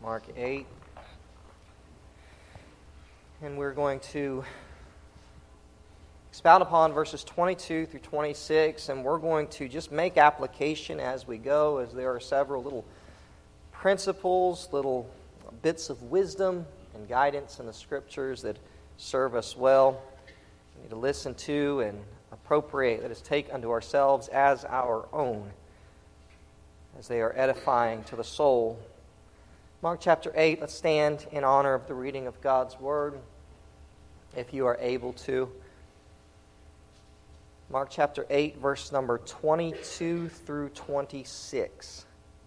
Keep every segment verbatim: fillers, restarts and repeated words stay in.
Mark eight. And we're going to expound upon verses twenty-two through twenty-six, and we're going to just make application as we go, as there are several little principles, little bits of wisdom and guidance in the Scriptures that serve us well. We need to listen to and appropriate, that is, take unto ourselves as our own, as they are edifying to the soul. Mark chapter eight, let's stand in honor of the reading of God's Word, if you are able to. Mark chapter eight, verse number twenty-two through twenty-six.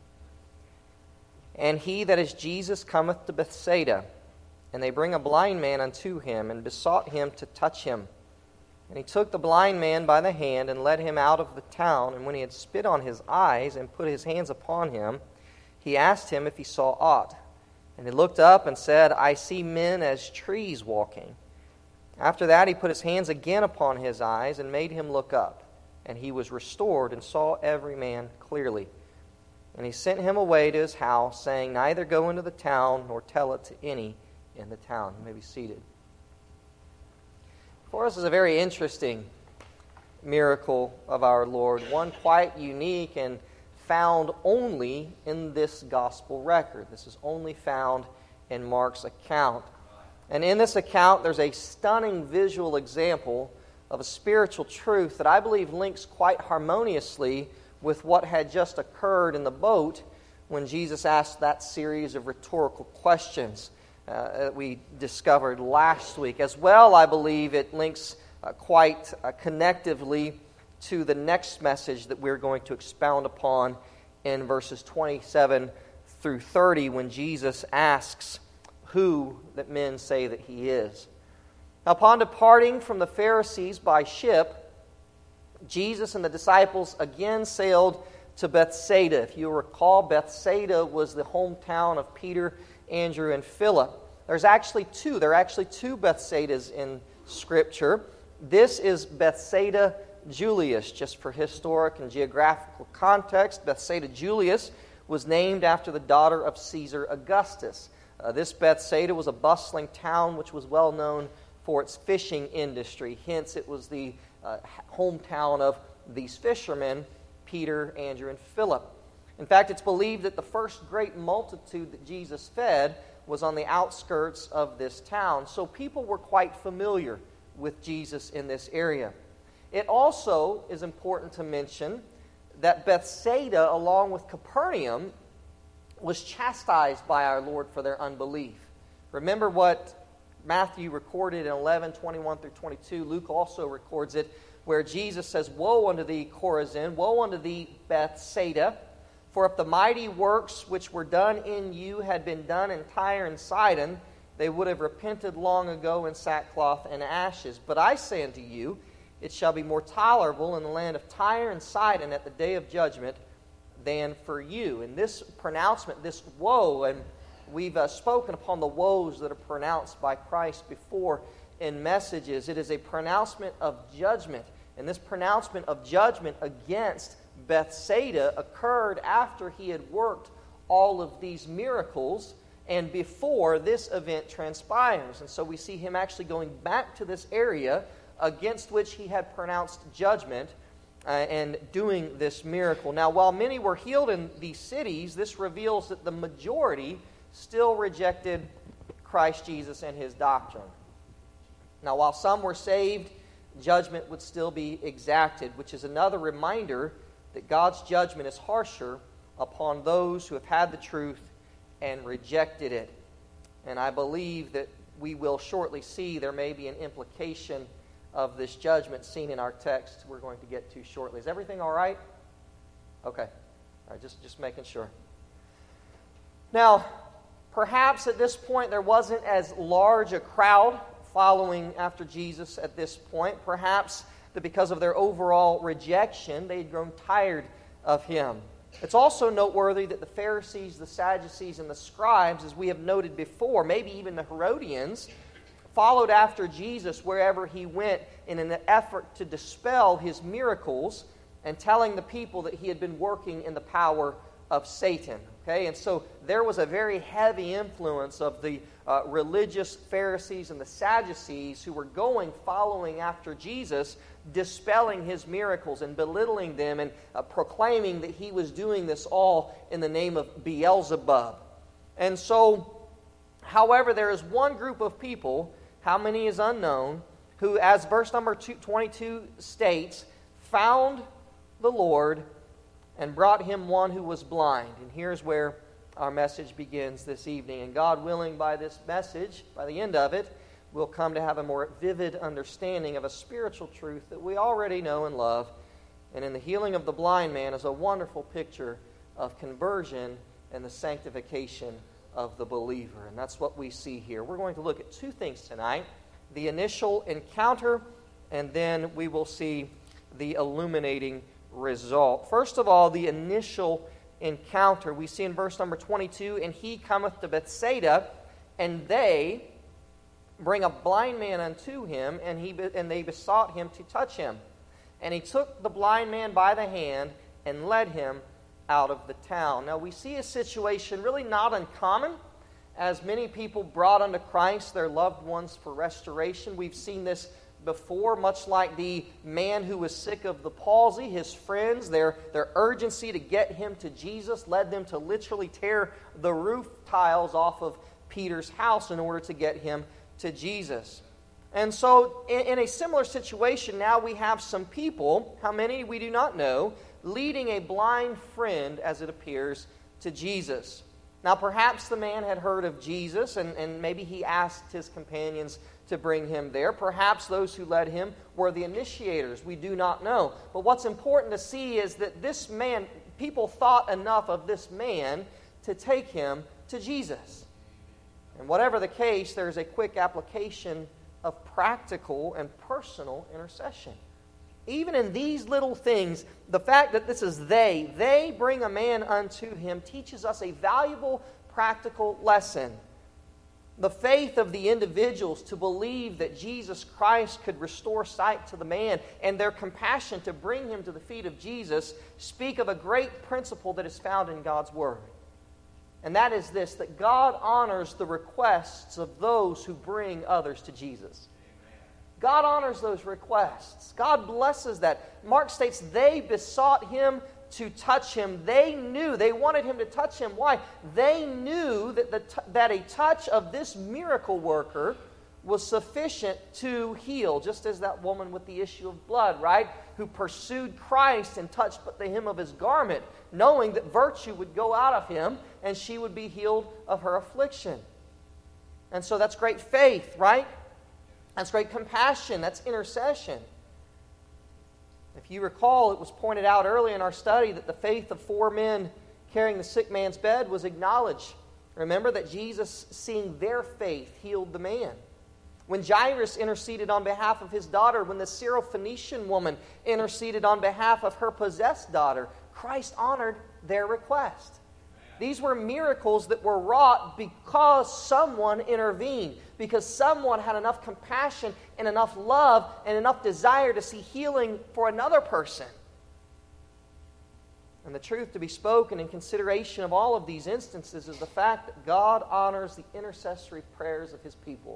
And he, that is Jesus, cometh to Bethsaida, and they bring a blind man unto him, and besought him to touch him. And he took the blind man by the hand, and led him out of the town. And when he had spit on his eyes, and put his hands upon him, he asked him if he saw aught. And he looked up and said, I see men as trees walking. After that he put his hands again upon his eyes, and made him look up. And he was restored, and saw every man clearly. And he sent him away to his house, saying, Neither go into the town, nor tell it to any in the town. You may be seated. For us is a very interesting miracle of our Lord, one quite unique and found only in this gospel record. This is only found in Mark's account. And in this account, there's a stunning visual example of a spiritual truth that I believe links quite harmoniously with what had just occurred in the boat when Jesus asked that series of rhetorical questions uh, that we discovered last week. As well, I believe it links uh, quite uh, connectively to the next message that we're going to expound upon in verses twenty-seven through thirty, when Jesus asks who that men say that he is. Now, upon departing from the Pharisees by ship, Jesus and the disciples again sailed to Bethsaida. If you recall, Bethsaida was the hometown of Peter, Andrew, and Philip. There's actually two. There are actually two Bethsaidas in Scripture. This is Bethsaida Julius, just for historic and geographical context. Bethsaida Julius was named after the daughter of Caesar Augustus. Uh, this Bethsaida was a bustling town which was well known for its fishing industry. Hence, it was the uh, hometown of these fishermen, Peter, Andrew, and Philip. In fact, it's believed that the first great multitude that Jesus fed was on the outskirts of this town. So people were quite familiar with Jesus in this area. It also is important to mention that Bethsaida, along with Capernaum, was chastised by our Lord for their unbelief. Remember what Matthew recorded in eleven, twenty-one through twenty-two. Luke also records it, where Jesus says, Woe unto thee, Chorazin! Woe unto thee, Bethsaida! For if the mighty works which were done in you had been done in Tyre and Sidon, they would have repented long ago in sackcloth and ashes. But I say unto you, it shall be more tolerable in the land of Tyre and Sidon at the day of judgment than for you. And this pronouncement, this woe, and we've uh, spoken upon the woes that are pronounced by Christ before in messages. It is a pronouncement of judgment. And this pronouncement of judgment against Bethsaida occurred after he had worked all of these miracles and before this event transpires. And so we see him actually going back to this area against which he had pronounced judgment uh, and doing this miracle. Now, while many were healed in these cities, this reveals that the majority still rejected Christ Jesus and his doctrine. Now, while some were saved, judgment would still be exacted, which is another reminder that God's judgment is harsher upon those who have had the truth and rejected it. And I believe that we will shortly see there may be an implication of this judgment seen in our text we're going to get to shortly. Is everything all right? Okay. All right, just, just making sure. Now, perhaps at this point there wasn't as large a crowd following after Jesus at this point. Perhaps that because of their overall rejection, they had grown tired of him. It's also noteworthy that the Pharisees, the Sadducees, and the scribes, as we have noted before, maybe even the Herodians, followed after Jesus wherever he went in an effort to dispel his miracles and telling the people that he had been working in the power of Satan. Okay, and so there was a very heavy influence of the uh, religious Pharisees and the Sadducees who were going, following after Jesus, dispelling his miracles and belittling them and uh, proclaiming that he was doing this all in the name of Beelzebub. And so, however, there is one group of people, how many is unknown, who, as verse number twenty-two states, found the Lord and brought him one who was blind. And here's where our message begins this evening. And God willing, by this message, by the end of it, we'll come to have a more vivid understanding of a spiritual truth that we already know and love. And in the healing of the blind man is a wonderful picture of conversion and the sanctification of the believer. And that's what we see here. We're going to look at two things tonight: the initial encounter, and then we will see the illuminating result. First of all, the initial encounter. We see in verse number twenty-two, and he cometh to Bethsaida, and they bring a blind man unto him, and he and they besought him to touch him. And he took the blind man by the hand and led him out of the town. Now we see a situation really not uncommon, as many people brought unto Christ their loved ones for restoration. We've seen this before, much like the man who was sick of the palsy. His friends, their, their urgency to get him to Jesus led them to literally tear the roof tiles off of Peter's house in order to get him to Jesus. And so in, in a similar situation, now we have some people, how many we do not know, leading a blind friend, as it appears, to Jesus. Now perhaps the man had heard of Jesus, and, and maybe he asked his companions to bring him there. Perhaps those who led him were the initiators. We do not know. But what's important to see is that this man, people thought enough of this man to take him to Jesus. And whatever the case, there's a quick application of practical and personal intercession. Even in these little things, the fact that this is they, they bring a man unto him, teaches us a valuable practical lesson. The faith of the individuals to believe that Jesus Christ could restore sight to the man, and their compassion to bring him to the feet of Jesus, speak of a great principle that is found in God's Word. And that is this, that God honors the requests of those who bring others to Jesus. God honors those requests. God blesses that. Mark states they besought him to touch him. They knew, they wanted him to touch him. Why? They knew that, the, that a touch of this miracle worker was sufficient to heal, just as that woman with the issue of blood, right? Who pursued Christ and touched but the hem of his garment, knowing that virtue would go out of him and she would be healed of her affliction. And so that's great faith, right? That's great compassion. That's intercession. If you recall, it was pointed out early in our study that the faith of four men carrying the sick man's bed was acknowledged. Remember that Jesus, seeing their faith, healed the man. When Jairus interceded on behalf of his daughter, when the Syrophoenician woman interceded on behalf of her possessed daughter, Christ honored their request. These were miracles that were wrought because someone intervened, because someone had enough compassion and enough love and enough desire to see healing for another person. And the truth to be spoken in consideration of all of these instances is the fact that God honors the intercessory prayers of His people.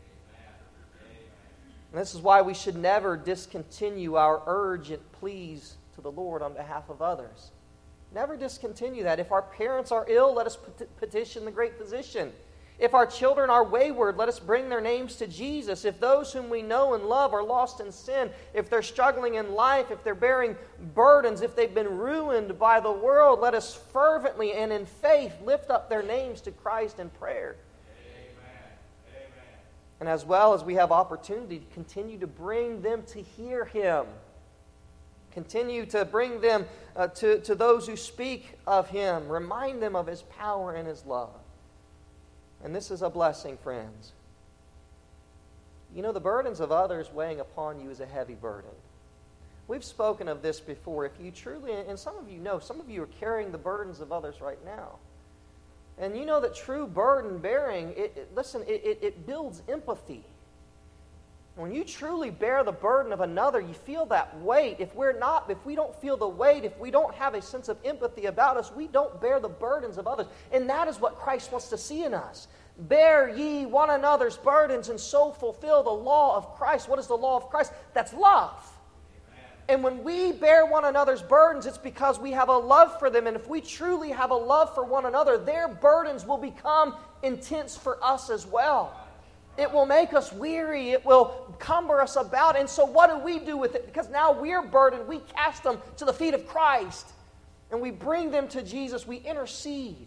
And this is why we should never discontinue our urgent pleas to the Lord on behalf of others. Never discontinue that. If our parents are ill, let us petition the great physician. If our children are wayward, let us bring their names to Jesus. If those whom we know and love are lost in sin, if they're struggling in life, if they're bearing burdens, if they've been ruined by the world, let us fervently and in faith lift up their names to Christ in prayer. Amen. Amen. And as well as we have opportunity to continue to bring them to hear Him. Continue to bring them uh, to, to those who speak of Him. Remind them of His power and His love. And this is a blessing, friends. You know, the burdens of others weighing upon you is a heavy burden. We've spoken of this before. If you truly, and some of you know, some of you are carrying the burdens of others right now. And you know that true burden bearing, it, it, listen, it, it, it builds empathy. When you truly bear the burden of another, you feel that weight. If we're not, if we don't feel the weight, if we don't have a sense of empathy about us, we don't bear the burdens of others. And that is what Christ wants to see in us. Bear ye one another's burdens and so fulfill the law of Christ. What is the law of Christ? That's love. Amen. And when we bear one another's burdens, it's because we have a love for them. And if we truly have a love for one another, their burdens will become intense for us as well. It will make us weary. It will cumber us about. And so what do we do with it? Because now we're burdened. We cast them to the feet of Christ. And we bring them to Jesus. We intercede.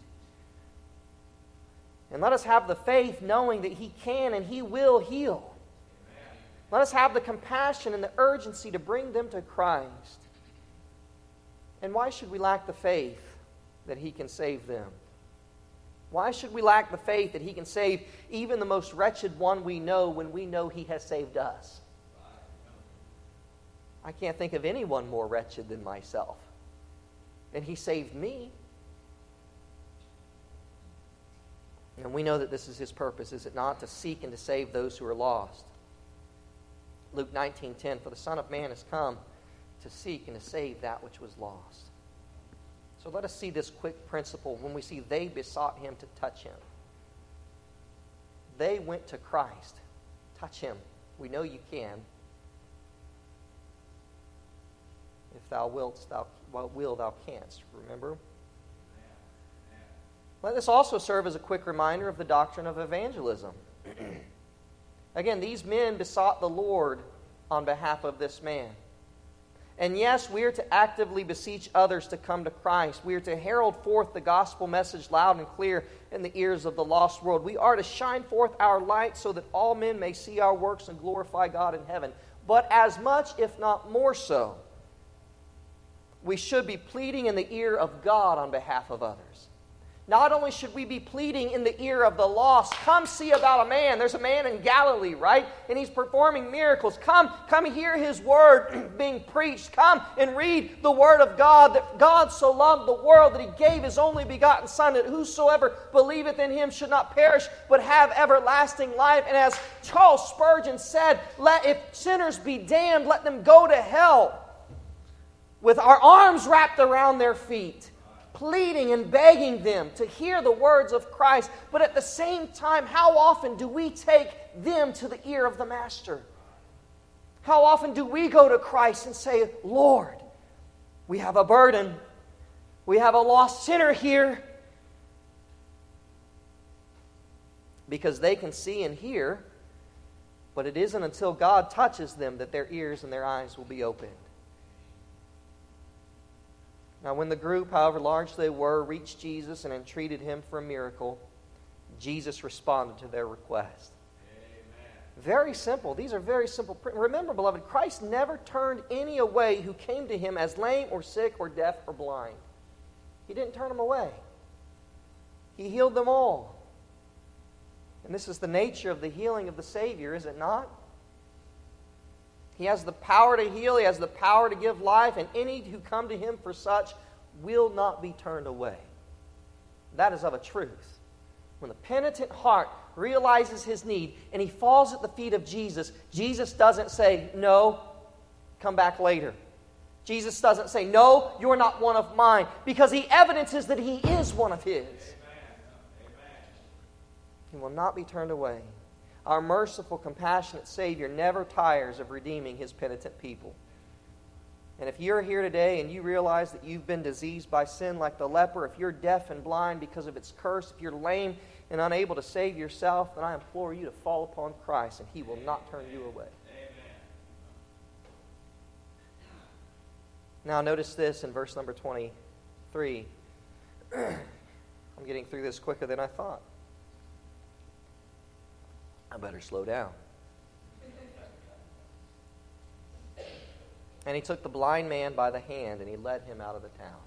And let us have the faith knowing that He can and He will heal. Amen. Let us have the compassion and the urgency to bring them to Christ. And why should we lack the faith that He can save them? Why should we lack the faith that He can save even the most wretched one we know when we know He has saved us? I can't think of anyone more wretched than myself. And He saved me. And we know that this is His purpose, is it not? To seek and to save those who are lost. Luke nineteen ten, for the Son of Man has come to seek and to save that which was lost. So let us see this quick principle when we see they besought Him to touch Him. They went to Christ. Touch Him. We know you can. If thou wilt, thou will, thou canst. Remember? Let this also serve as a quick reminder of the doctrine of evangelism. Again, these men besought the Lord on behalf of this man. And yes, we are to actively beseech others to come to Christ. We are to herald forth the gospel message loud and clear in the ears of the lost world. We are to shine forth our light so that all men may see our works and glorify God in heaven. But as much, if not more so, we should be pleading in the ear of God on behalf of others. Not only should we be pleading in the ear of the lost, come see about a man. There's a man in Galilee, right? And he's performing miracles. Come, come hear his word being preached. Come and read the word of God, that God so loved the world that He gave His only begotten Son, that whosoever believeth in Him should not perish, but have everlasting life. And as Charles Spurgeon said, let, if sinners be damned, let them go to hell with our arms wrapped around their feet, pleading and begging them to hear the words of Christ. But at the same time, how often do we take them to the ear of the Master? How often do we go to Christ and say, Lord, we have a burden. We have a lost sinner here. Because they can see and hear, but it isn't until God touches them that their ears and their eyes will be opened. Now, when the group, however large they were, reached Jesus and entreated Him for a miracle, Jesus responded to their request. Amen. Very simple. These are very simple. Remember, beloved, Christ never turned any away who came to Him as lame or sick or deaf or blind. He didn't turn them away. He healed them all. And this is the nature of the healing of the Savior, is it not? He has the power to heal. He has the power to give life. And any who come to Him for such will not be turned away. That is of a truth. When the penitent heart realizes his need and he falls at the feet of Jesus, Jesus doesn't say, no, come back later. Jesus doesn't say, no, you're not one of mine. Because He evidences that He is one of His. Amen. He will not be turned away. Our merciful, compassionate Savior never tires of redeeming His penitent people. And if you're here today and you realize that you've been diseased by sin like the leper, if you're deaf and blind because of its curse, if you're lame and unable to save yourself, then I implore you to fall upon Christ and He will not turn you away. Amen. Now notice this in verse number twenty-three. I'm getting through this quicker than I thought. I better slow down. And He took the blind man by the hand and He led him out of the town.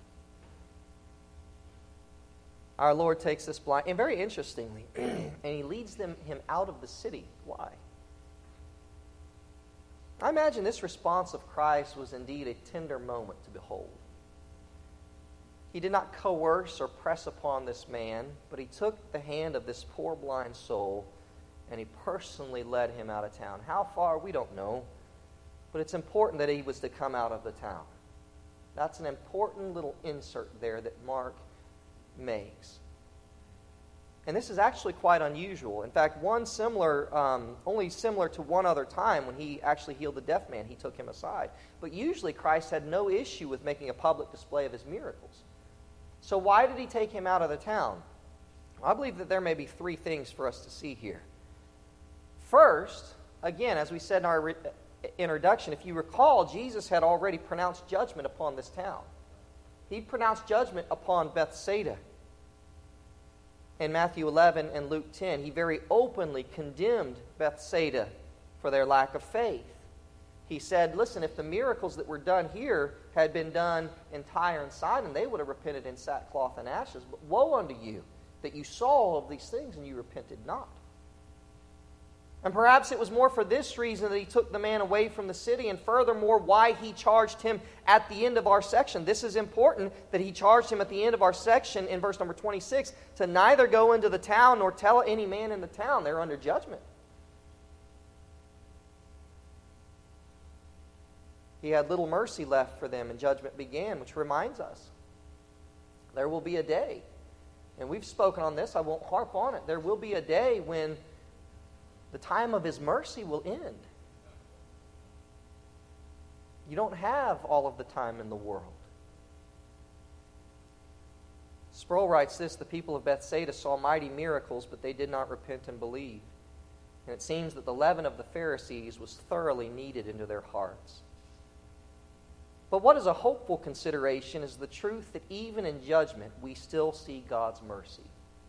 Our Lord takes this blind, and very interestingly, and He leads them him out of the city. Why? I imagine this response of Christ was indeed a tender moment to behold. He did not coerce or press upon this man, but He took the hand of this poor blind soul and he personally led him out of town. How far, we don't know, but it's important that he was to come out of the town. That's an important little insert there that Mark makes. And this is actually quite unusual. In fact, one similar, um, only similar to one other time when he actually healed the deaf man, he took him aside. But usually Christ had no issue with making a public display of his miracles. So why did he take him out of the town? I believe that there may be three things for us to see here. First, again, as we said in our re- introduction, if you recall, Jesus had already pronounced judgment upon this town. He pronounced judgment upon Bethsaida. In Matthew eleven and Luke ten, he very openly condemned Bethsaida for their lack of faith. He said, listen, if the miracles that were done here had been done in Tyre and Sidon, they would have repented in sackcloth and ashes. But woe unto you that you saw all of these things and you repented not. And perhaps it was more for this reason that he took the man away from the city, and furthermore, why he charged him at the end of our section. This is important that he charged him at the end of our section in verse number twenty-six to neither go into the town nor tell any man in the town. They're under judgment. He had little mercy left for them, and judgment began, which reminds us there will be a day, and we've spoken on this, I won't harp on it. There will be a day when the time of his mercy will end. You don't have all of the time in the world. Sproul writes this, the people of Bethsaida saw mighty miracles, but they did not repent and believe. And it seems that the leaven of the Pharisees was thoroughly kneaded into their hearts. But what is a hopeful consideration is the truth that even in judgment, we still see God's mercy.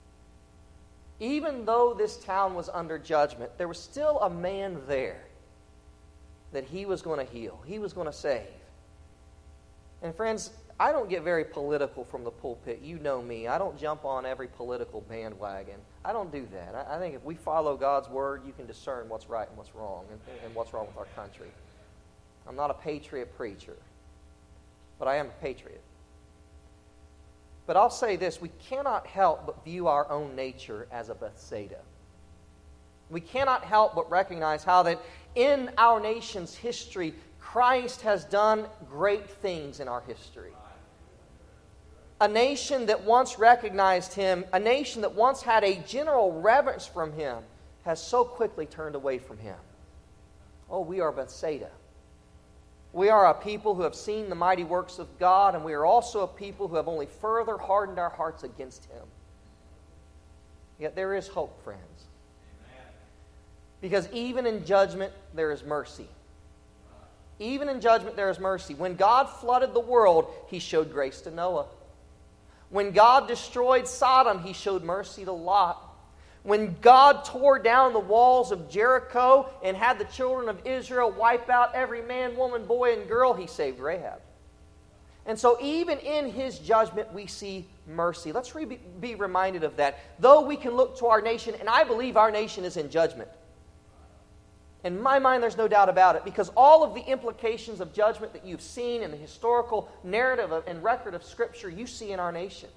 Even though this town was under judgment, there was still a man there that he was going to heal. He was going to save. And friends, I don't get very political from the pulpit. You know me. I don't jump on every political bandwagon. I don't do that. I, I think if we follow God's word, you can discern what's right and what's wrong and, and what's wrong with our country. I'm not a patriot preacher, but I am a patriot. But I'll say this, we cannot help but view our own nature as a Bethsaida. We cannot help but recognize how that in our nation's history, Christ has done great things in our history. A nation that once recognized Him, a nation that once had a general reverence from Him, has so quickly turned away from Him. Oh, we are Bethsaida. We are a people who have seen the mighty works of God, and we are also a people who have only further hardened our hearts against Him. Yet there is hope, friends. Amen. Because even in judgment, there is mercy. Even in judgment, there is mercy. When God flooded the world, He showed grace to Noah. When God destroyed Sodom, He showed mercy to Lot. When God tore down the walls of Jericho and had the children of Israel wipe out every man, woman, boy, and girl, He saved Rahab. And so even in His judgment, we see mercy. Let's re- be reminded of that. Though we can look to our nation, and I believe our nation is in judgment. In my mind, there's no doubt about it, because all of the implications of judgment that you've seen in the historical narrative and record of Scripture, you see in our nation.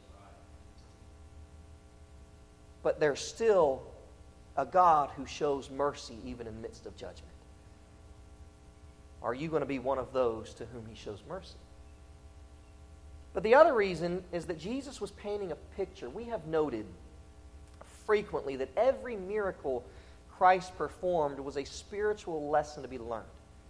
But there's still a God who shows mercy even in the midst of judgment. Are you going to be one of those to whom He shows mercy? But the other reason is that Jesus was painting a picture. We have noted frequently that every miracle Christ performed was a spiritual lesson to be learned.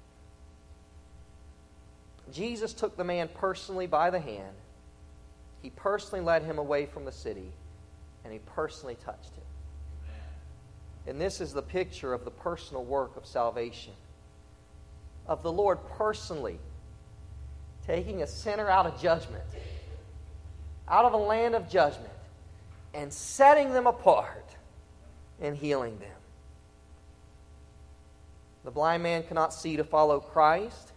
Jesus took the man personally by the hand. He personally led him away from the city. And He personally touched him. Amen. And this is the picture of the personal work of salvation. Of the Lord personally taking a sinner out of judgment, out of a land of judgment, and setting them apart and healing them. The blind man cannot see to follow Christ.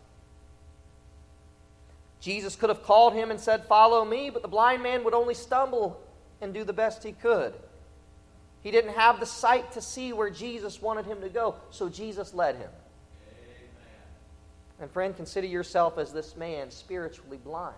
Jesus could have called him and said, "Follow me," but the blind man would only stumble and do the best he could. He didn't have the sight to see where Jesus wanted him to go, so Jesus led him. Amen. And friend, consider yourself as this man, spiritually blind.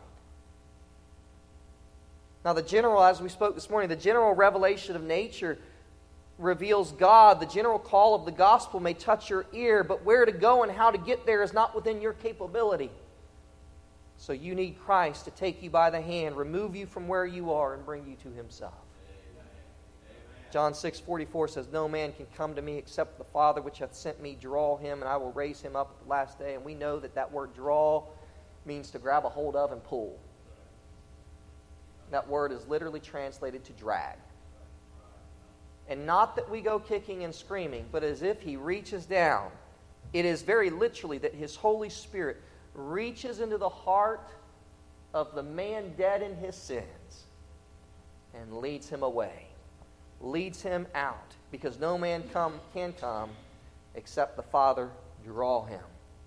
Now the general, as we spoke this morning, the general revelation of nature reveals God, the general call of the gospel may touch your ear, but where to go and how to get there is not within your capability. So you need Christ to take you by the hand, remove you from where you are, and bring you to Himself. John six forty-four says, "No man can come to me except the Father which hath sent me draw him, and I will raise him up at the last day." And we know that that word draw means to grab a hold of and pull. That word is literally translated to drag. And not that we go kicking and screaming, but as if He reaches down. It is very literally that His Holy Spirit reaches into the heart of the man dead in his sins and leads him away, leads him out, because no man come can come except the Father draw him.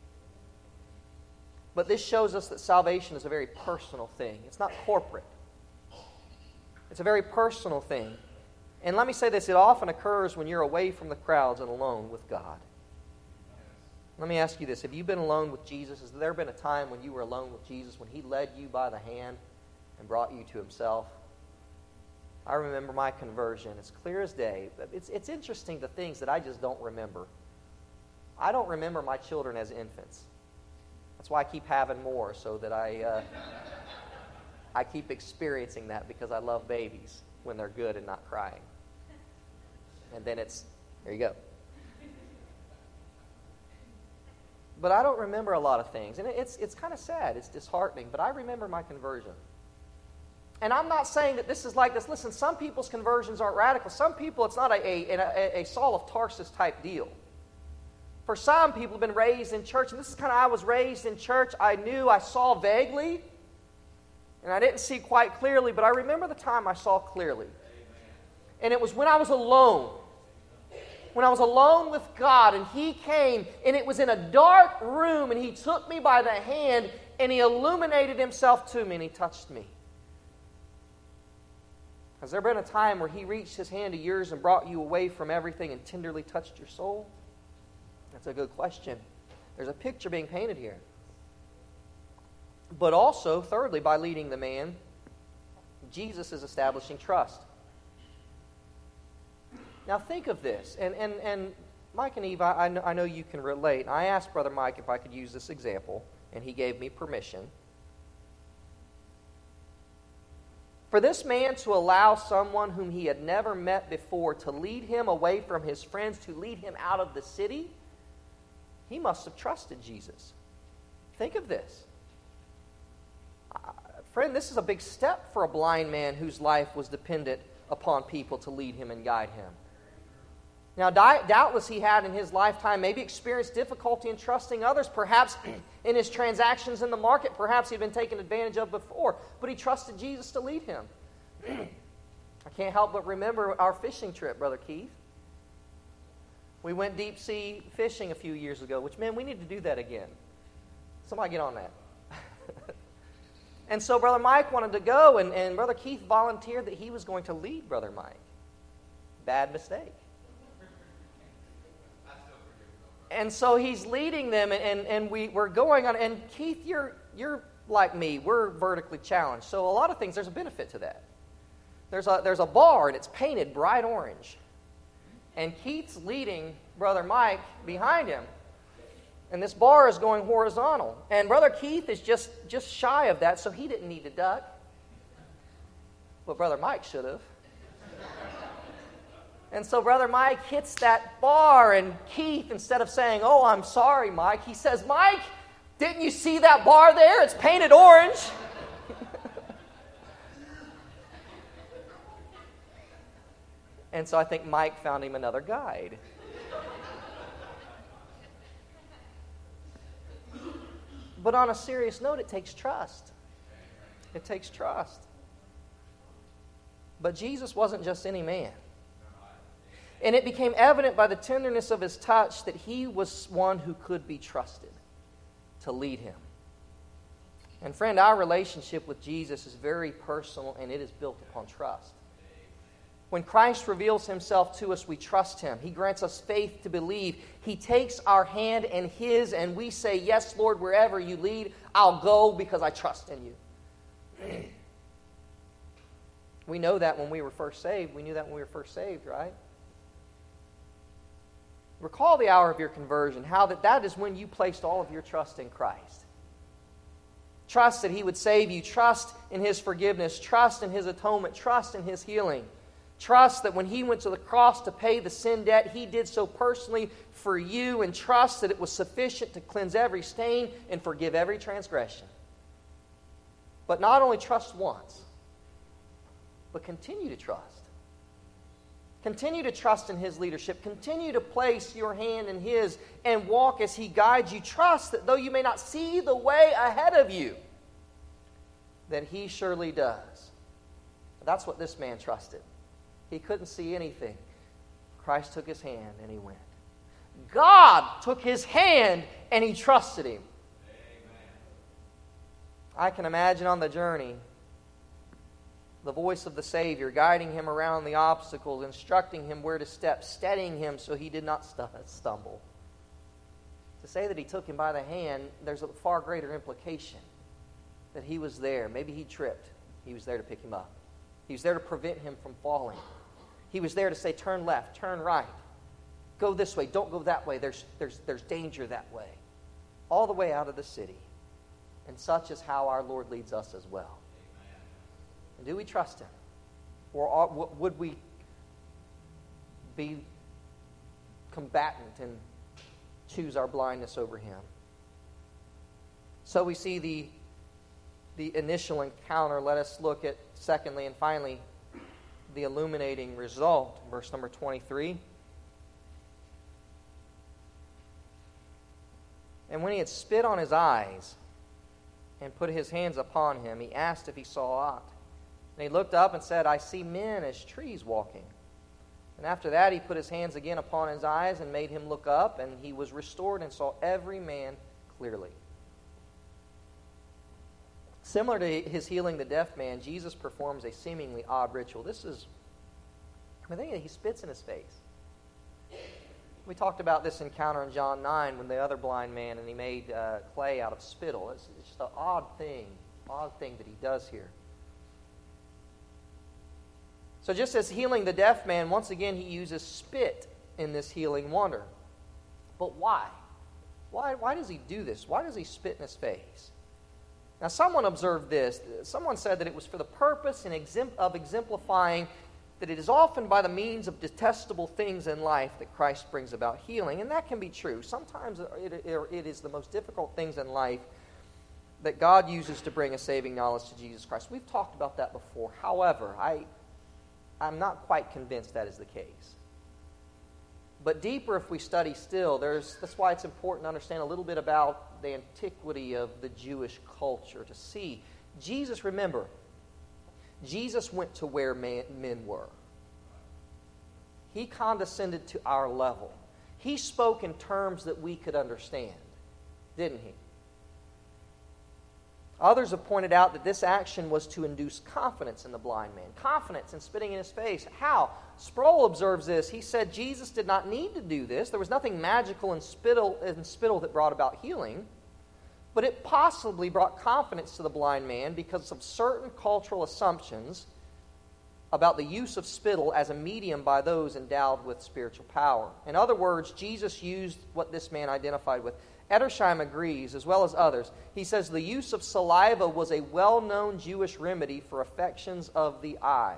But this shows us that salvation is a very personal thing. It's not corporate. It's a very personal thing. And let me say this, it often occurs when you're away from the crowds and alone with God. Let me ask you this, have you been alone with Jesus? Has there been a time when you were alone with Jesus, when He led you by the hand and brought you to Himself? I remember my conversion. It's clear as day. It's, it's interesting, the things that I just don't remember. I don't remember my children as infants. That's why I keep having more, so that I, uh, I keep experiencing that, because I love babies when they're good and not crying. And then it's, there you go. But I don't remember a lot of things. And it's, it's kind of sad. It's disheartening. But I remember my conversion. And I'm not saying that this is like this. Listen, some people's conversions aren't radical. Some people, it's not a, a, a, a Saul of Tarsus type deal. For some people have been raised in church. And this is kind of, I was raised in church. I knew, I saw vaguely. And I didn't see quite clearly. But I remember the time I saw clearly. And it was when I was alone. When I was alone with God, and He came, and it was in a dark room, and He took me by the hand, and He illuminated Himself to me, and He touched me. Has there been a time where He reached His hand to yours and brought you away from everything and tenderly touched your soul? That's a good question. There's a picture being painted here. But also, thirdly, by leading the man, Jesus is establishing trust. Now think of this, and, and, and Mike and Eve, I, I know you can relate. I asked Brother Mike if I could use this example, and he gave me permission. For this man to allow someone whom he had never met before to lead him away from his friends, to lead him out of the city, he must have trusted Jesus. Think of this. Uh, friend, this is a big step for a blind man whose life was dependent upon people to lead him and guide him. Now, doubtless he had in his lifetime maybe experienced difficulty in trusting others, perhaps in his transactions in the market, perhaps he'd been taken advantage of before, but he trusted Jesus to lead him. I can't help but remember our fishing trip, Brother Keith. We went deep sea fishing a few years ago, which, man, we need to do that again. Somebody get on that. And so Brother Mike wanted to go, and, and Brother Keith volunteered that he was going to lead Brother Mike. Bad mistake. And so he's leading them, and, and, and we, we're going on. And Keith, you're, you're like me. We're vertically challenged. So a lot of things, there's a benefit to that. There's a, there's a bar, and it's painted bright orange. And Keith's leading Brother Mike behind him. And this bar is going horizontal. And Brother Keith is just, just shy of that, so he didn't need to duck. But Brother Mike should have. And so Brother Mike hits that bar, and Keith, instead of saying, "Oh, I'm sorry, Mike," he says, "Mike, didn't you see that bar there? It's painted orange." And so I think Mike found him another guide. But on a serious note, it takes trust. It takes trust. But Jesus wasn't just any man. And it became evident by the tenderness of his touch that he was one who could be trusted to lead him. And friend, our relationship with Jesus is very personal, and it is built upon trust. When Christ reveals himself to us, we trust him. He grants us faith to believe. He takes our hand in his, and we say, "Yes, Lord, wherever you lead, I'll go because I trust in you." We know that when we were first saved. We knew that when we were first saved, right? Recall the hour of your conversion, how that, that is when you placed all of your trust in Christ. Trust that He would save you. Trust in His forgiveness. Trust in His atonement. Trust in His healing. Trust that when He went to the cross to pay the sin debt, He did so personally for you. And trust that it was sufficient to cleanse every stain and forgive every transgression. But not only trust once, but continue to trust. Continue to trust in His leadership. Continue to place your hand in His and walk as He guides you. Trust that though you may not see the way ahead of you, that He surely does. That's what this man trusted. He couldn't see anything. Christ took his hand and he went. God took his hand and he trusted Him. Amen. I can imagine on the journey the voice of the Savior guiding him around the obstacles, instructing him where to step, steadying him so he did not stumble. To say that He took him by the hand, there's a far greater implication. That He was there. Maybe he tripped. He was there to pick him up. He was there to prevent him from falling. He was there to say, turn left, turn right. Go this way, don't go that way. There's, there's, there's danger that way. All the way out of the city. And such is how our Lord leads us as well. And do we trust Him? Or are, would we be combatant and choose our blindness over Him? So we see the, the initial encounter. Let us look at, secondly and finally, the illuminating result. Verse number twenty-three. And when he had spit on his eyes and put his hands upon him, he asked if he saw aught. And he looked up and said, I see men as trees walking. And after that he put his hands again upon his eyes and made him look up, and he was restored and saw every man clearly. Similar to his healing the deaf man, Jesus performs a seemingly odd ritual. This is, I think he spits in his face. We talked about this encounter in John nine when the other blind man, and he made uh, clay out of spittle. It's, it's just an odd thing, odd thing that he does here. So just as healing the deaf man, once again he uses spit in this healing wonder. But why? Why, why does he do this? Why does he spit in his face? Now someone observed this. Someone said that it was for the purpose and exempl- of exemplifying that it is often by the means of detestable things in life that Christ brings about healing. And that can be true. Sometimes it, it, it is the most difficult things in life that God uses to bring a saving knowledge to Jesus Christ. We've talked about that before. However, I, I'm not quite convinced that is the case. But deeper, if we study still, there's, that's why it's important to understand a little bit about the antiquity of the Jewish culture. To see, Jesus, remember, Jesus went to where man, men were. He condescended to our level. He spoke in terms that we could understand, didn't he? Others have pointed out that this action was to induce confidence in the blind man. Confidence in spitting in his face. How? Sproul observes this. He said Jesus did not need to do this. There was nothing magical in spittle, in spittle that brought about healing. But it possibly brought confidence to the blind man because of certain cultural assumptions about the use of spittle as a medium by those endowed with spiritual power. In other words, Jesus used what this man identified with. Edersheim agrees, as well as others. He says the use of saliva was a well-known Jewish remedy for affections of the eyes.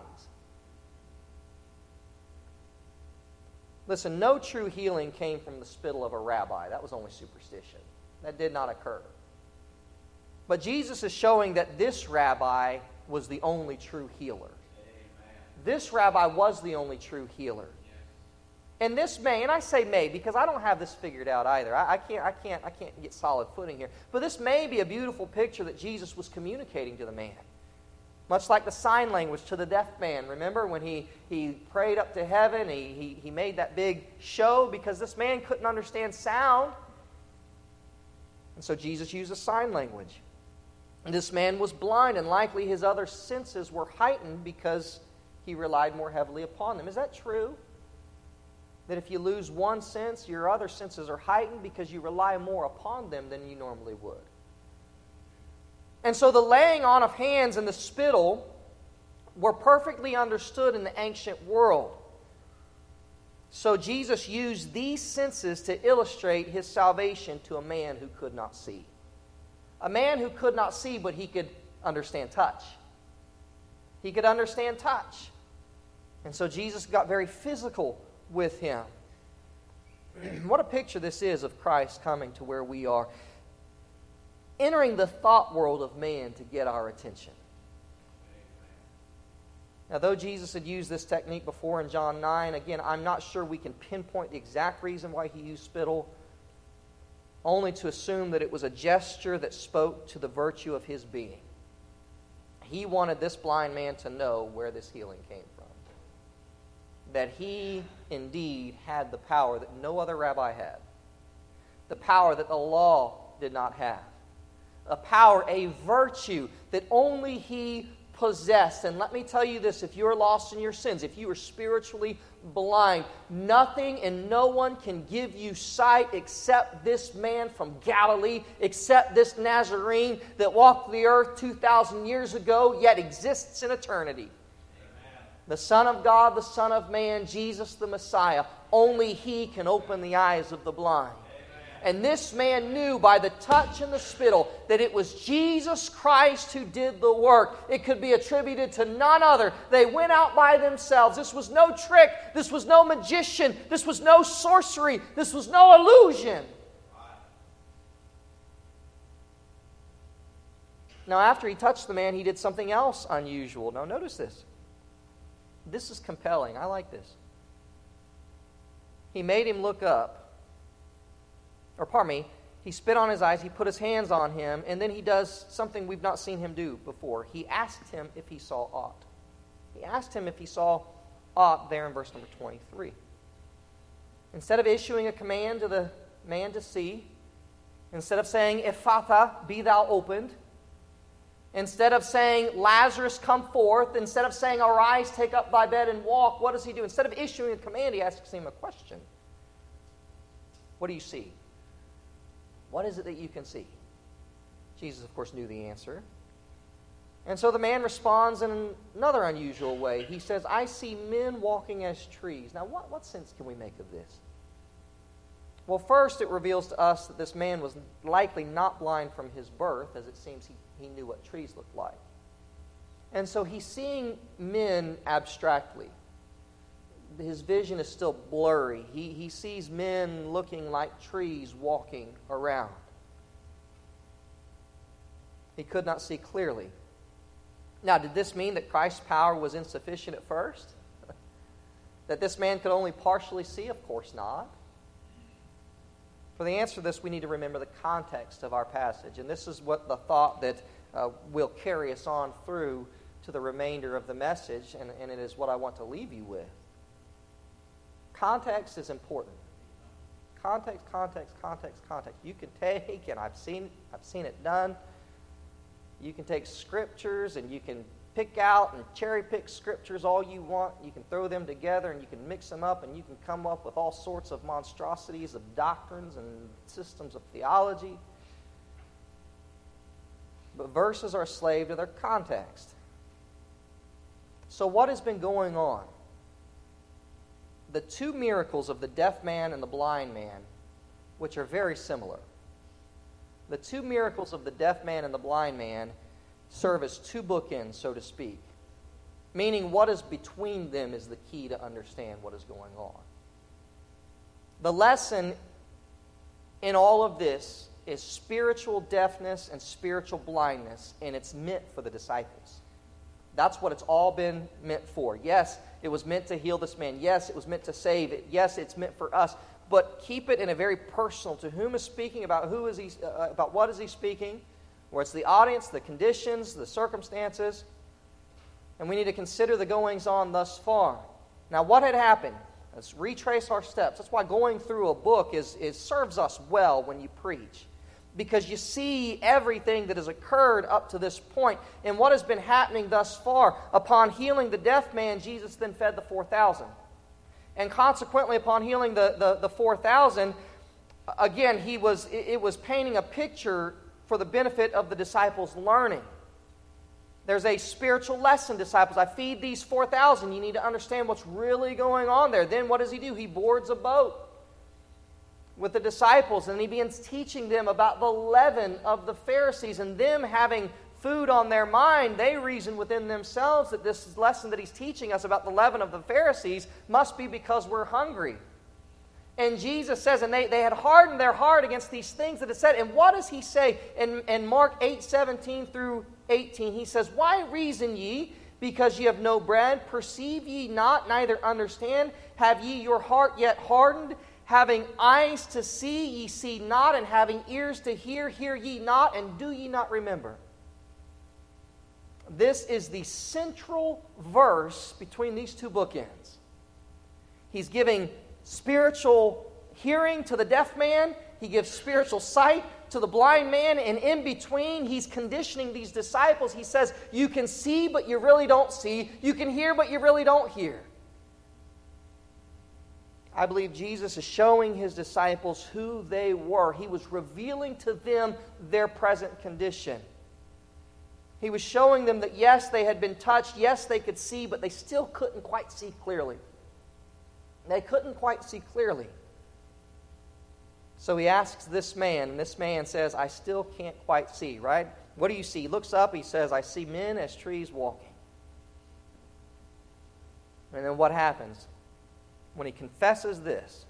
Listen, no true healing came from the spittle of a rabbi. That was only superstition. That did not occur. But Jesus is showing that this rabbi was the only true healer. Amen. This rabbi was the only true healer. And this may, and I say may because I don't have this figured out either. I, I can't, I can't, I can't get solid footing here. But this may be a beautiful picture that Jesus was communicating to the man. Much like the sign language to the deaf man. Remember when he, he prayed up to heaven, he, he, he made that big show because this man couldn't understand sound. And so Jesus used a sign language. And this man was blind, and likely his other senses were heightened because he relied more heavily upon them. Is that true? That if you lose one sense, your other senses are heightened because you rely more upon them than you normally would. And so the laying on of hands and the spittle were perfectly understood in the ancient world. So Jesus used these senses to illustrate his salvation to a man who could not see. A man who could not see, but he could understand touch. He could understand touch. And so Jesus got very physical with him. What a picture this is of Christ coming to where we are, entering the thought world of man to get our attention. Now, though Jesus had used this technique before in John nine, again, I'm not sure we can pinpoint the exact reason why he used spittle, only to assume that it was a gesture that spoke to the virtue of his being. He wanted this blind man to know where this healing came from. That he indeed had the power that no other rabbi had. The power that the law did not have. A power, a virtue that only he possessed. And let me tell you this, if you're lost in your sins, if you are spiritually blind, nothing and no one can give you sight except this man from Galilee, except this Nazarene that walked the earth two thousand years ago, yet exists in eternity. The Son of God, the Son of Man, Jesus the Messiah. Only He can open the eyes of the blind. Amen. And this man knew by the touch and the spittle that it was Jesus Christ who did the work. It could be attributed to none other. They went out by themselves. This was no trick. This was no magician. This was no sorcery. This was no illusion. Now, after he touched the man, he did something else unusual. Now, notice this. This is compelling. I like this. He made him look up. Or pardon me, he spit on his eyes, he put his hands on him, and then he does something we've not seen him do before. He asked him if he saw aught. He asked him if he saw aught there in verse number twenty-three. Instead of issuing a command to the man to see, instead of saying, Ephphatha, be thou opened, instead of saying, Lazarus, come forth, instead of saying, arise, take up thy bed and walk, what does he do? Instead of issuing a command, he asks him a question. What do you see? What is it that you can see? Jesus, of course, knew the answer. And so the man responds in another unusual way. He says, I see men walking as trees. Now, what, what sense can we make of this? Well, first, it reveals to us that this man was likely not blind from his birth, as it seems he, he knew what trees looked like. And so he's seeing men abstractly. His vision is still blurry. He, he sees men looking like trees walking around. He could not see clearly. Now, did this mean that Christ's power was insufficient at first? That this man could only partially see? Of course not. For the answer to this, we need to remember the context of our passage. And this is what the thought that uh, will carry us on through to the remainder of the message, and, and it is what I want to leave you with. Context is important. Context, context, context, context. You can take, and I've seen, I've seen it done, you can take scriptures and you can pick out and cherry pick scriptures all you want. You can throw them together and you can mix them up and you can come up with all sorts of monstrosities of doctrines and systems of theology. But verses are a slave to their context. So what has been going on? The two miracles of the deaf man and the blind man, which are very similar. The two miracles of the deaf man and the blind man serve as two bookends, so to speak. Meaning what is between them is the key to understand what is going on. The lesson in all of this is spiritual deafness and spiritual blindness, and it's meant for the disciples. That's what it's all been meant for. Yes, it was meant to heal this man. Yes, it was meant to save it. Yes, it's meant for us. But keep it in a very personal, to whom is speaking, about who is he, uh, about what is he speaking, where it's the audience, the conditions, the circumstances, and we need to consider the goings-on thus far. Now, what had happened? Let's retrace our steps. That's why going through a book is, is serves us well when you preach, because you see everything that has occurred up to this point and what has been happening thus far. Upon healing the deaf man, Jesus then fed the four thousand. And consequently, upon healing the, the, the four thousand, again, he was it was painting a picture for the benefit of the disciples' learning. There's a spiritual lesson, disciples. I feed these four thousand. You need to understand what's really going on there. Then what does he do? He boards a boat with the disciples, and he begins teaching them about the leaven of the Pharisees. And them having food on their mind, they reason within themselves that this lesson that he's teaching us about the leaven of the Pharisees must be because we're hungry. And Jesus says, and they, they had hardened their heart against these things that it said. And what does he say in, in Mark eight seventeen through eighteen? He says, "Why reason ye, because ye have no bread? Perceive ye not, neither understand? Have ye your heart yet hardened? Having eyes to see, ye see not, and having ears to hear, hear ye not, and do ye not remember?" This is the central verse between these two bookends. He's giving spiritual hearing to the deaf man. He gives spiritual sight to the blind man. And in between, he's conditioning these disciples. He says, you can see, but you really don't see. You can hear, but you really don't hear. I believe Jesus is showing his disciples who they were. He was revealing to them their present condition. He was showing them that, yes, they had been touched. Yes, they could see, but they still couldn't quite see clearly. They couldn't quite see clearly. So he asks this man, and this man says, I still can't quite see, right? What do you see? He looks up, he says, I see men as trees walking. And then what happens? When he confesses this,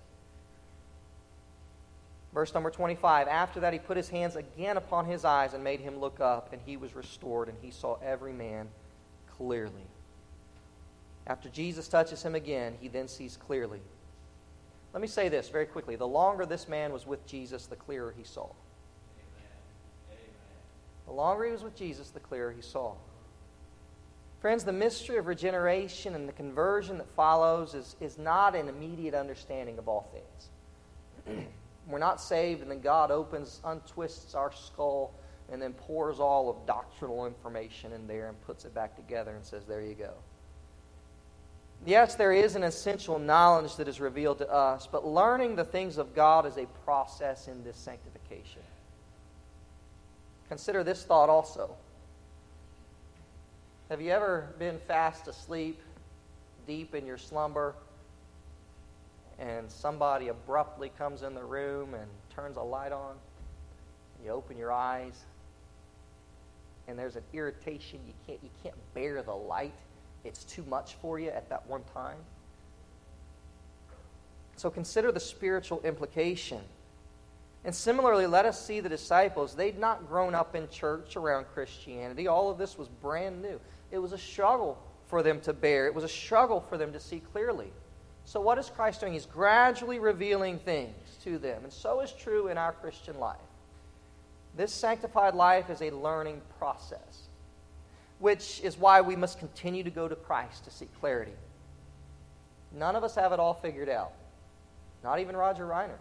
verse number twenty-five, after that he put his hands again upon his eyes and made him look up, and he was restored, and he saw every man clearly. After Jesus touches him again, he then sees clearly. Let me say this very quickly. The longer this man was with Jesus, the clearer he saw. Amen. Amen. The longer he was with Jesus, the clearer he saw. Friends, the mystery of regeneration and the conversion that follows is, is not an immediate understanding of all things. We're not saved and then God opens, untwists our skull, and then pours all of doctrinal information in there and puts it back together and says, there you go. Yes, there is an essential knowledge that is revealed to us, but learning the things of God is a process in this sanctification. Consider this thought also. Have you ever been fast asleep, deep in your slumber, and somebody abruptly comes in the room and turns a light on? You open your eyes, and there's an irritation. You can't, you can't bear the light. It's too much for you at that one time. So consider the spiritual implication. And similarly, let us see the disciples. They'd not grown up in church around Christianity. All of this was brand new. It was a struggle for them to bear. It was a struggle for them to see clearly. So what is Christ doing? He's gradually revealing things to them. And so is true in our Christian life. This sanctified life is a learning process, which is why we must continue to go to Christ to seek clarity. None of us have it all figured out. Not even Roger Reiner.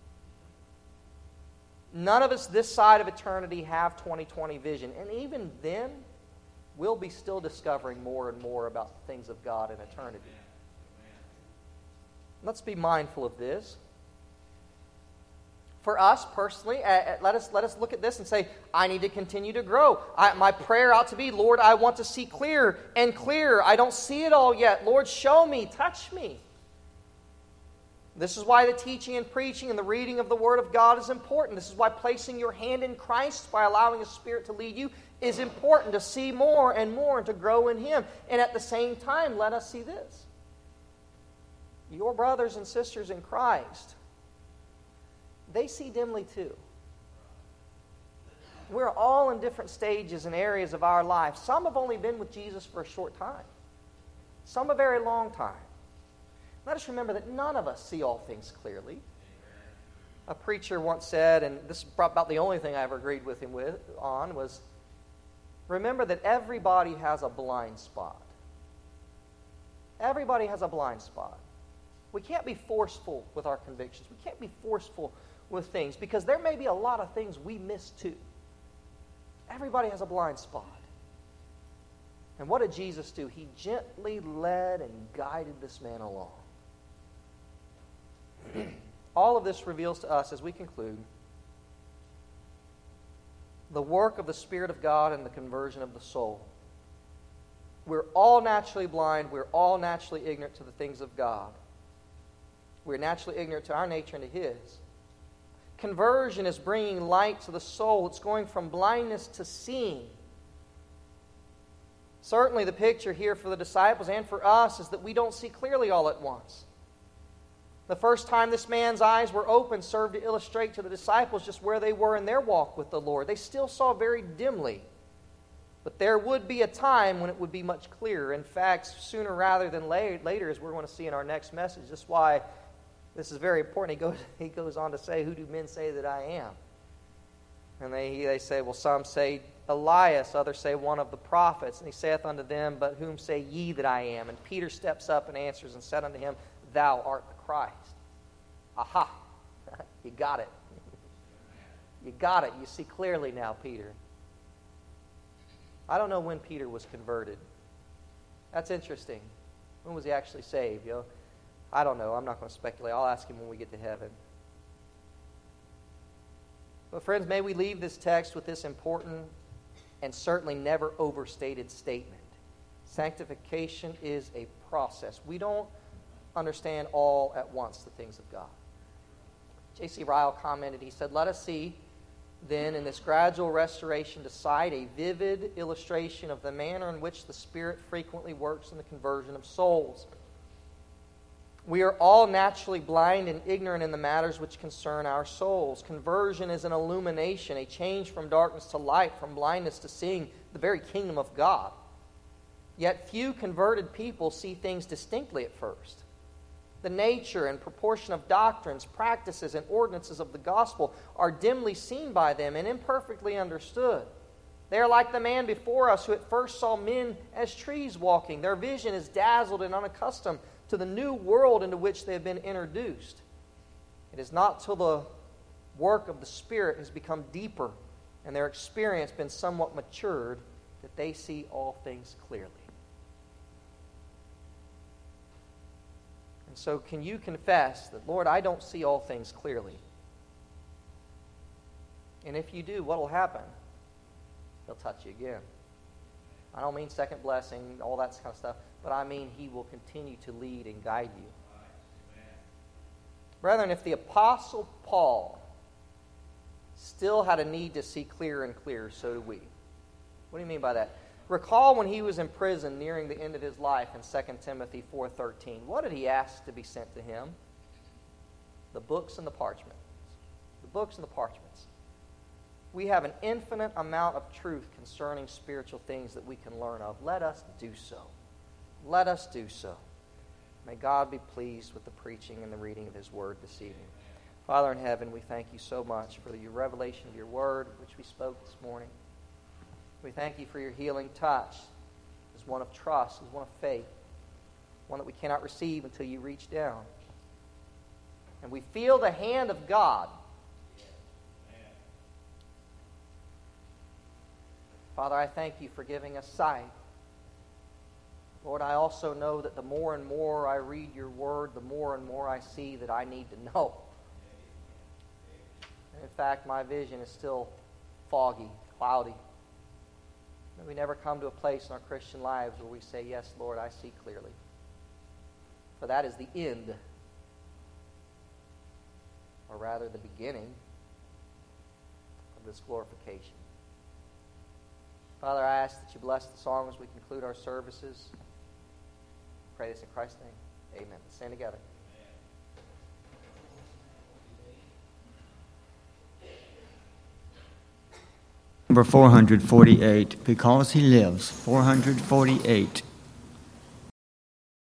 None of us this side of eternity have twenty twenty vision. And even then, we'll be still discovering more and more about the things of God in eternity. Let's be mindful of this. For us personally, uh, let us let us look at this and say, I need to continue to grow. I, my prayer ought to be, Lord, I want to see clearer and clearer. I don't see it all yet. Lord, show me, touch me. This is why the teaching and preaching and the reading of the Word of God is important. This is why placing your hand in Christ by allowing His Spirit to lead you is important, to see more and more and to grow in Him. And at the same time, let us see this. Your brothers and sisters in Christ, they see dimly too. We're all in different stages and areas of our life. Some have only been with Jesus for a short time. Some a very long time. Let us remember that none of us see all things clearly. A preacher once said, and this is about the only thing I ever agreed with him with on, was, remember that everybody has a blind spot. Everybody has a blind spot. We can't be forceful with our convictions. We can't be forceful with things because there may be a lot of things we miss too. Everybody has a blind spot. And what did Jesus do? He gently led and guided this man along. All of this reveals to us, as we conclude, the work of the Spirit of God and the conversion of the soul. We're all naturally blind. We're all naturally ignorant to the things of God. We're naturally ignorant to our nature and to His. Conversion is bringing light to the soul. It's going from blindness to seeing. Certainly the picture here for the disciples and for us is that we don't see clearly all at once. The first time this man's eyes were opened served to illustrate to the disciples just where they were in their walk with the Lord. They still saw very dimly. But there would be a time when it would be much clearer. In fact, sooner rather than later, as we're going to see in our next message. That's why this is very important. He goes, he goes on to say, who do men say that I am? And they, they say, well, some say Elias, others say one of the prophets. And he saith unto them, but whom say ye that I am? And Peter steps up and answers and said unto him, thou art the Christ. Aha! You got it. You got it. You see clearly now, Peter. I don't know when Peter was converted. That's interesting. When was he actually saved? You know, I don't know. I'm not going to speculate. I'll ask him when we get to heaven. But friends, may we leave this text with this important and certainly never overstated statement. Sanctification is a process. We don't understand all at once the things of God. J C Ryle commented, he said, let us see then in this gradual restoration to sight a vivid illustration of the manner in which the Spirit frequently works in the conversion of souls. We are all naturally blind and ignorant in the matters which concern our souls. Conversion is an illumination, a change from darkness to light, from blindness to seeing the very kingdom of God. Yet few converted people see things distinctly at first. The nature and proportion of doctrines, practices, and ordinances of the gospel are dimly seen by them and imperfectly understood. They are like the man before us who at first saw men as trees walking. Their vision is dazzled and unaccustomed to the new world into which they have been introduced. It is not till the work of the Spirit has become deeper and their experience been somewhat matured that they see all things clearly. And so can you confess that, Lord, I don't see all things clearly? And if you do, what will happen? He'll touch you again. I don't mean second blessing, all that kind of stuff, but I mean He will continue to lead and guide you. Brethren, if the Apostle Paul still had a need to see clearer and clearer, so do we. What do you mean by that? Recall when he was in prison nearing the end of his life in Second Timothy four thirteen. What did he ask to be sent to him? The books and the parchments. The books and the parchments. We have an infinite amount of truth concerning spiritual things that we can learn of. Let us do so. Let us do so. May God be pleased with the preaching and the reading of His Word this evening. Father in heaven, we thank You so much for your revelation of Your Word, which we spoke this morning. We thank You for Your healing touch as one of trust, as one of faith, one that we cannot receive until You reach down. And we feel the hand of God. Father, I thank You for giving us sight. Lord, I also know that the more and more I read Your Word, the more and more I see that I need to know. And in fact, my vision is still foggy, cloudy. May we never come to a place in our Christian lives where we say, yes, Lord, I see clearly. For that is the end, or rather the beginning, of this glorification. Father, I ask that You bless the song as we conclude our services. I pray this in Christ's name. Amen. Let's stand together. Number four hundred forty-eight, Because He Lives, four hundred forty-eight.